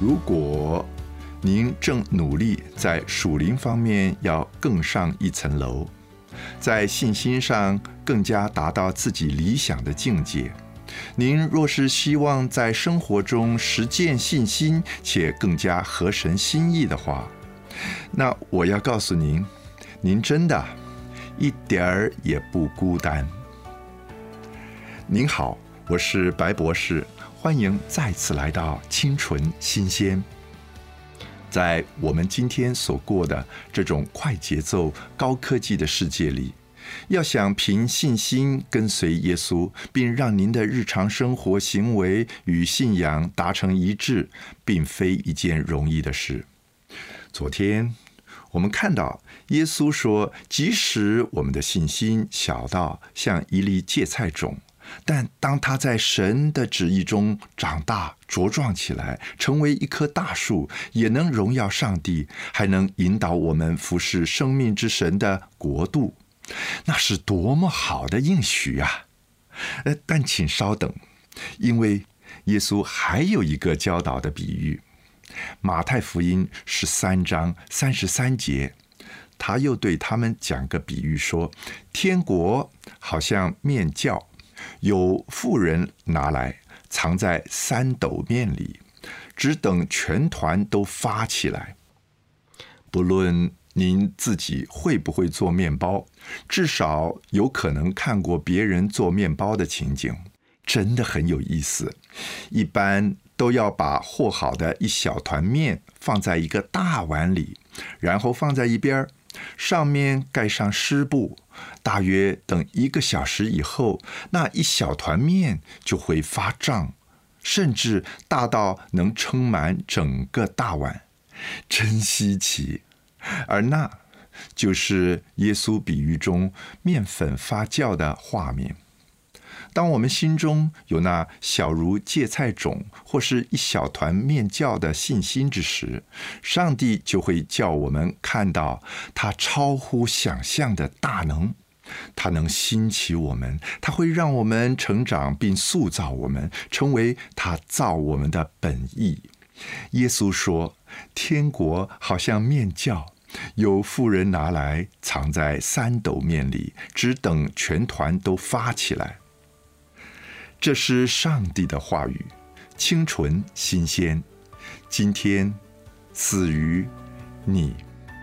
如果您正努力在属灵方面要更上一层楼，在信心上更加达到自己理想的境界，您若是希望在生活中实践信心且更加合神心意的话，那我要告诉您，您真的一点儿也不孤单。您好，我是白博士，欢迎再次来到清纯新鲜。在我们今天所过的这种快节奏、高科技的世界里，要想凭信心跟随耶稣，并让您的日常生活行为与信仰达成一致，并非一件容易的事。昨天我们看到耶稣说，即使我们的信心小到像一粒芥菜种，但当它在神的旨意中长大茁壮起来，成为一棵大树，也能荣耀上帝，还能引导我们服侍生命之神的国度。那是多么好的应许啊！但请稍等，因为耶稣还有一个教导的比喻。马太福音13章33节，他又对他们讲个比喻说，天国好像面酵，有妇人拿来藏在3斗面里，只等全团都发起来。不论您自己会不会做面包，至少有可能看过别人做面包的情景，真的很有意思。一般都要把和好的一小团面放在一个大碗里，然后放在一边，上面盖上湿布，大约等1个小时以后，那一小团面就会发胀，甚至大到能撑满整个大碗，真稀奇。而那就是耶稣比喻中面粉发酵的画面。当我们心中有那小如芥菜种或是一小团面酵的信心之时，上帝就会叫我们看到他超乎想象的大能。他能兴起我们，他会让我们成长并塑造我们，成为他造我们的本意。耶稣说，天国好像面酵，有妇人拿来藏在3斗面里，只等全团都发起来。这是上帝的话语，清纯新鲜，今天赐予你。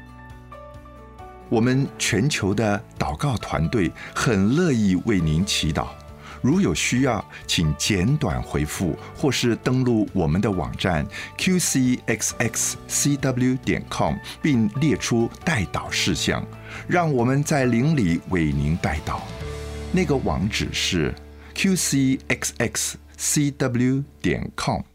我们全球的祷告团队很乐意为您祈祷，如有需要，请简短回复，或是登录我们的网站 qcxxcw.com， 并列出代祷事项，让我们在灵里为您代祷。那个网址是qcxxcw.com。